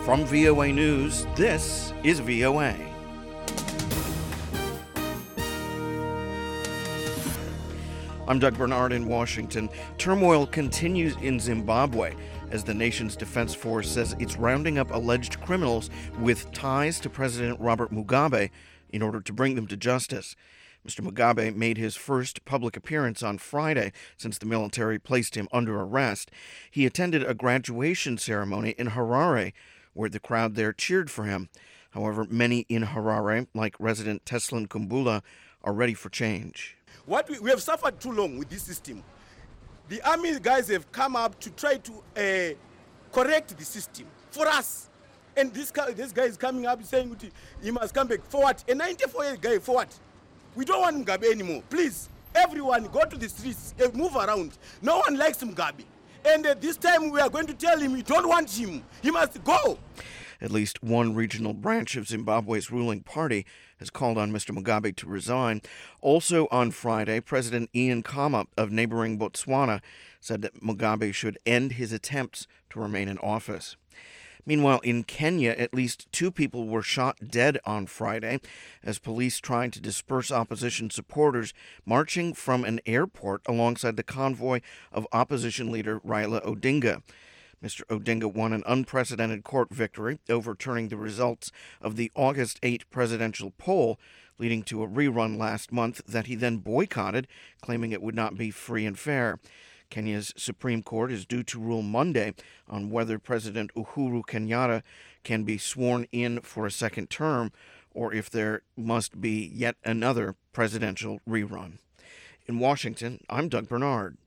From VOA News, this is VOA. I'm Doug Bernard in Washington. Turmoil continues in Zimbabwe as the nation's defense force says it's rounding up alleged criminals with ties to President Robert Mugabe in order to bring them to justice. Mr. Mugabe made his first public appearance on Friday since the military placed him under arrest. He attended a graduation ceremony in Harare, where the crowd there cheered for him. However, many in Harare, like resident Teslin Kumbula, are ready for change. We have suffered too long with this system. The army guys have come up to try to correct the system for us. And this guy is coming up saying he must come back. For what? A 94-year guy, for what? We don't want Mugabe anymore. Please, everyone, go to the streets, move around. No one likes Mugabe. And this time we are going to tell him we don't want him. He must go. At least one regional branch of Zimbabwe's ruling party has called on Mr. Mugabe to resign. Also on Friday, President Ian Khama of neighboring Botswana said that Mugabe should end his attempts to remain in office. Meanwhile, in Kenya, at least 2 people were shot dead on Friday as police tried to disperse opposition supporters marching from an airport alongside the convoy of opposition leader Raila Odinga. Mr. Odinga won an unprecedented court victory, overturning the results of the August 8 presidential poll, leading to a rerun last month that he then boycotted, claiming it would not be free and fair. Kenya's Supreme Court is due to rule Monday on whether President Uhuru Kenyatta can be sworn in for a second term or if there must be yet another presidential rerun. In Washington, I'm Doug Bernard.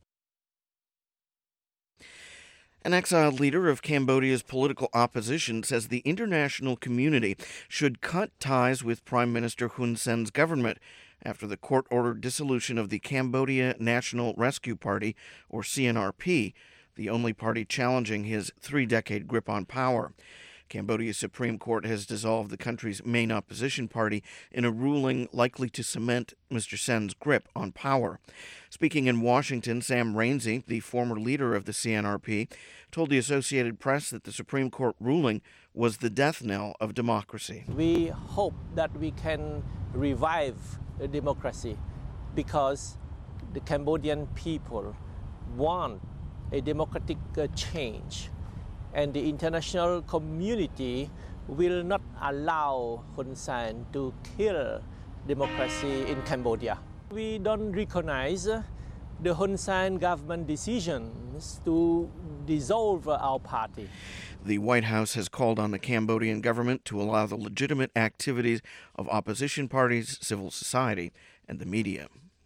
An exiled leader of Cambodia's political opposition says the international community should cut ties with Prime Minister Hun Sen's government after the court-ordered dissolution of the Cambodia National Rescue Party, or CNRP, the only party challenging his 3-decade grip on power. Cambodia's Supreme Court has dissolved the country's main opposition party in a ruling likely to cement Mr. Sen's grip on power. Speaking in Washington, Sam Rainsy, the former leader of the CNRP, told the Associated Press that the Supreme Court ruling was the death knell of democracy. We hope that we can revive democracy because the Cambodian people want a democratic change. And the international community will not allow Hun Sen to kill democracy in Cambodia. We don't recognize the Hun Sen government decisions to dissolve our party. The White House has called on the Cambodian government to allow the legitimate activities of opposition parties, civil society, and the media.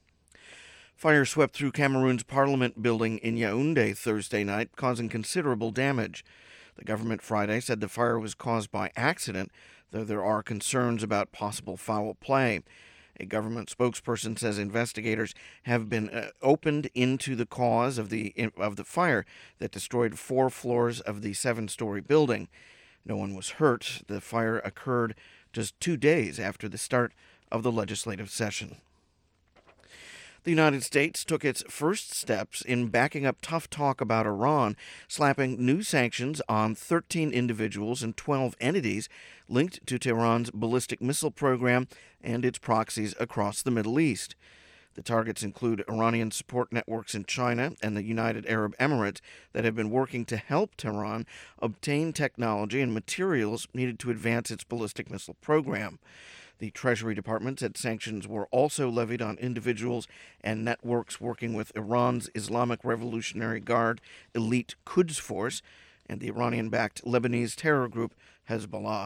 Fire swept through Cameroon's parliament building in Yaoundé Thursday night, causing considerable damage. The government Friday said the fire was caused by accident, though there are concerns about possible foul play. A government spokesperson says investigators have been opened into the cause of the fire that destroyed 4 floors of the 7-story building. No one was hurt. The fire occurred just 2 days after the start of the legislative session. The United States took its first steps in backing up tough talk about Iran, slapping new sanctions on 13 individuals and 12 entities linked to Tehran's ballistic missile program and its proxies across the Middle East. The targets include Iranian support networks in China and the United Arab Emirates that have been working to help Tehran obtain technology and materials needed to advance its ballistic missile program. The Treasury Department said sanctions were also levied on individuals and networks working with Iran's Islamic Revolutionary Guard elite Quds Force and the Iranian-backed Lebanese terror group Hezbollah.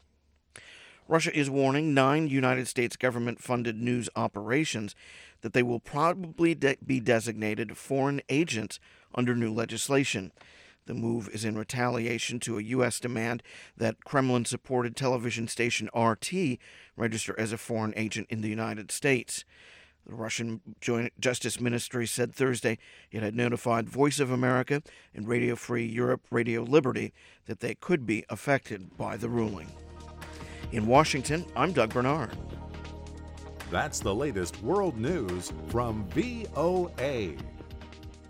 Russia is warning 9 United States government-funded news operations that they will probably be designated foreign agents under new legislation. The move is in retaliation to a U.S. demand that Kremlin-supported television station RT register as a foreign agent in the United States. The Russian Joint Justice Ministry said Thursday it had notified Voice of America and Radio Free Europe, Radio Liberty that they could be affected by the ruling. In Washington, I'm Doug Bernard. That's the latest world news from VOA.